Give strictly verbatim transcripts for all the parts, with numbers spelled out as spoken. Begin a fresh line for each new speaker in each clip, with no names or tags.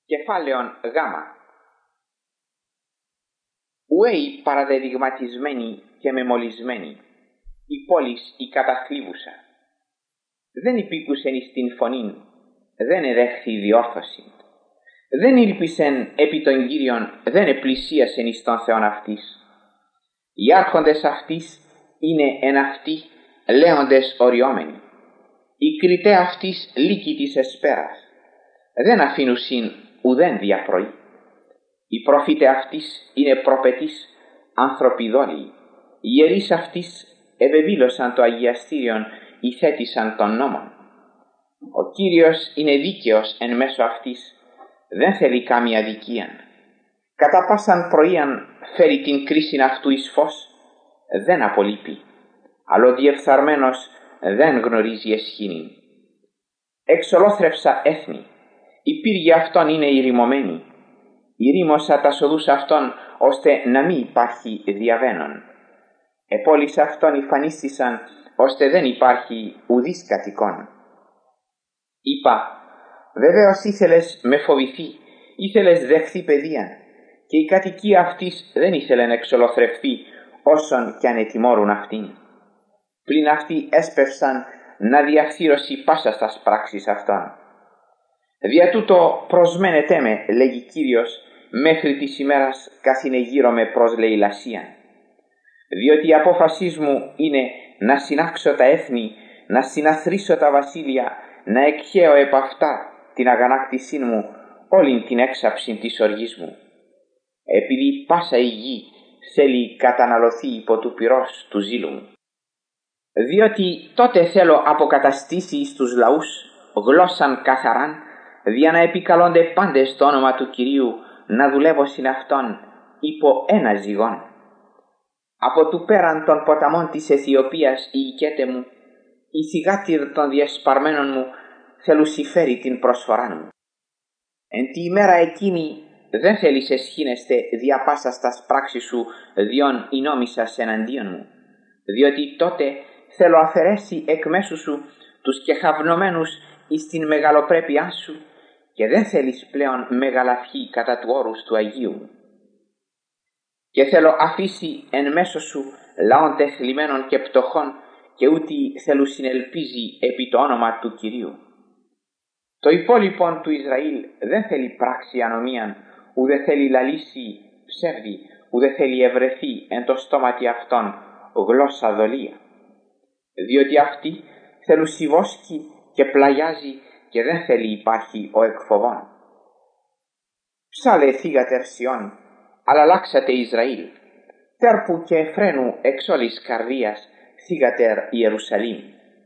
Κεφάλαιον Γ. Ουέι παραδεδειγματισμένοι και μεμολισμένοι, η πόλης η καταθλίβουσα. Δεν υπήκουσεν εις την φωνήν, δεν εδέχθη διόρθωση. Δεν ήλπισεν επί των Κύριων, δεν επλησίασεν εις τον Θεόν αυτής. Οι άρχοντες αυτής είναι εν αυτοί λέοντες οριόμενοι. Οι κριτέ αυτής λύκοι της εσπέρας. Δεν αφήνουσιν ουδέν διαπροή. Οι προφήτε αυτής είναι προπετής ανθρωπιδόλοι. Οι ιερείς αυτής ευεβήλωσαν το αγιαστήριον, υθέτησαν των νόμων. Ο Κύριος είναι δίκαιος εν μέσω αυτής, δεν θέλει κάμια αδικίαν. Κατά πάσαν πρωίαν φέρει την κρίσιν αυτού εις φως, δεν απολείπει, αλλά ο διεφθαρμένος δεν γνωρίζει εσχήνην. Εξολόθρευσα έθνη, οι πύργοι αυτών είναι ηρημωμένοι. Ηρήμωσα τα οδούς αυτών, ώστε να μην υπάρχει διαβαίνον. Επόλεις αυτών υφανίστησαν, ώστε δεν υπάρχει ουδής κατοικών. Είπα, βεβαίως ήθελες με φοβηθεί, ήθελες δεχθεί παιδεία, και η κατοικία αυτής δεν ήθελε να εξολοθρευθεί, όσον κι αν ετιμώρουν αυτήν. Πλην αυτοί έσπευσαν να διαφθείρωση πάσα στας πράξεις αυτών. Δια τούτο προσμένετέ με, λέγει Κύριος, μέχρι της ημέρας καθηνεγείρω με προς λαιλασίαν. Διότι η απόφασή μου είναι να συνάξω τα έθνη, να συναθρήσω τα βασίλεια, να εκχαίω επ' αυτά την αγανάκτησή μου, όλην την έξαψη της οργής μου. Επειδή πάσα η γη θέλει καταναλωθεί υπό του πυρός του ζήλου μου. Διότι τότε θέλω αποκαταστήσει εις τους λαούς γλώσσαν καθαράν, δια να επικαλώνται πάντες το όνομα του Κυρίου, να δουλεύω συν αυτόν υπό ένα ζυγόν. Από του πέραν των ποταμών της Αιθιοπίας η οικέτε μου, η θυγάτηρ των διεσπαρμένων μου θελουσιφέρει την προσφορά μου. Εν τη ημέρα εκείνη δεν θέλεις εσχήνεστε δια πάσα στας πράξεις σου διόν η νόμισας εναντίον μου, διότι τότε θέλω αφαιρέσει εκ μέσου σου τους κεχαυνομένους εις την μεγαλοπρέπειά σου και δεν θέλεις πλέον μεγαλαυχή κατά του όρους του Αγίου μου. Και θέλω αφήσει εν μέσω σου λαών τεθλιμμένων και πτωχών και ούτι θέλουν συνελπίζει επί το όνομα του Κυρίου. Το υπόλοιπον του Ισραήλ δεν θέλει πράξη ανομίαν, ουδε θέλει λαλήσει ψεύδι, ουδε θέλει ευρεθεί εν το στόματι αυτών γλώσσα δολία. Διότι αυτοί θέλουν σιβόσκει και πλαγιάζει και δεν θέλει υπάρχει ο εκφοβών. Ψάλε θύγατερ Σιών, αλλά αλλάξατε Ισραήλ. Τέρπου και εφραίνου εξ όλης καρδίας θύγατερ Ιερουσαλήμ.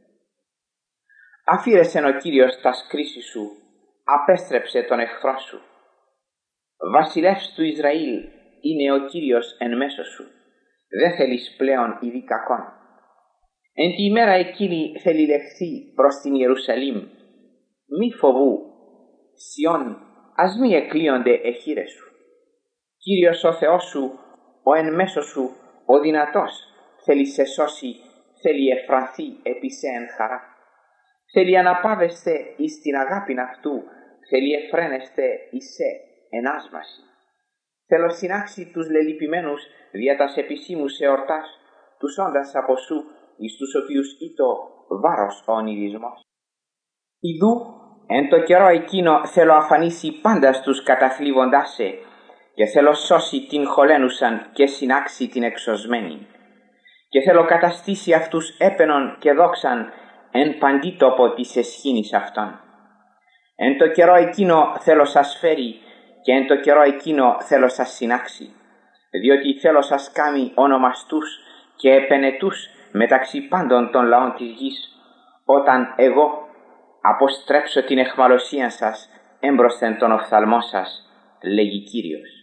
Αφήρεσεν ο Κύριος τας κρίσεις σου, απέστρεψε τον εχθρό σου. Βασιλεύς του Ισραήλ είναι ο Κύριος εν μέσω σου, δεν θέλεις πλέον ειδή κακόν. Εν τη ημέρα εκείνη θέλει λεχθεί προς την Ιερουσαλήμ. Μη φοβού, Σιών, ας μη εκλείονται εχείρες σου. Κύριος ο Θεός σου, ο εν μέσω σου, ο δυνατός, θέλει σε σώσει, θέλει εφρανθεί επί σε εν χαρά. Θέλει αναπάβεστε εις την αγάπην αυτού, θέλει εφραίνεστε εις σε εν άσβαση. Θέλω συνάξει τους λελυπημένους δια τας επισήμους εορτάς, τους όντας από σου, εις τους οποίους ήτο βάρος ο ονειρισμός. Ιδού, εν το καιρό εκείνο θέλω αφανίσει πάντα στους καταθλίβοντάς σε και θέλω σώσει την χωλένουσαν και συνάξει την εξωσμένη. Και θέλω καταστήσει αυτούς έπαινον και δόξαν εν παντή τόπο της εσχήνης αυτών. Εν το καιρό εκείνο θέλω σας φέρει και εν το καιρό εκείνο θέλω σας συνάξει, διότι θέλω σας κάμει ονομαστούς και επενετούς μεταξύ πάντων των λαών της γης, όταν εγώ αποστρέψω την εχμαλωσία σας έμπροσθεν των οφθαλμών σας, λέγει Κύριος.